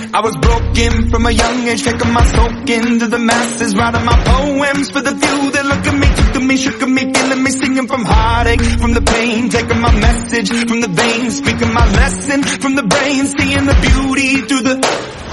I was broken from a young age, taking my soak into the masses, writing my poems for the few that look at me, took to me, shook at me, feeling me, singing from heartache, from the pain, taking my message from the veins, speaking my lesson from the brain, seeing the beauty through the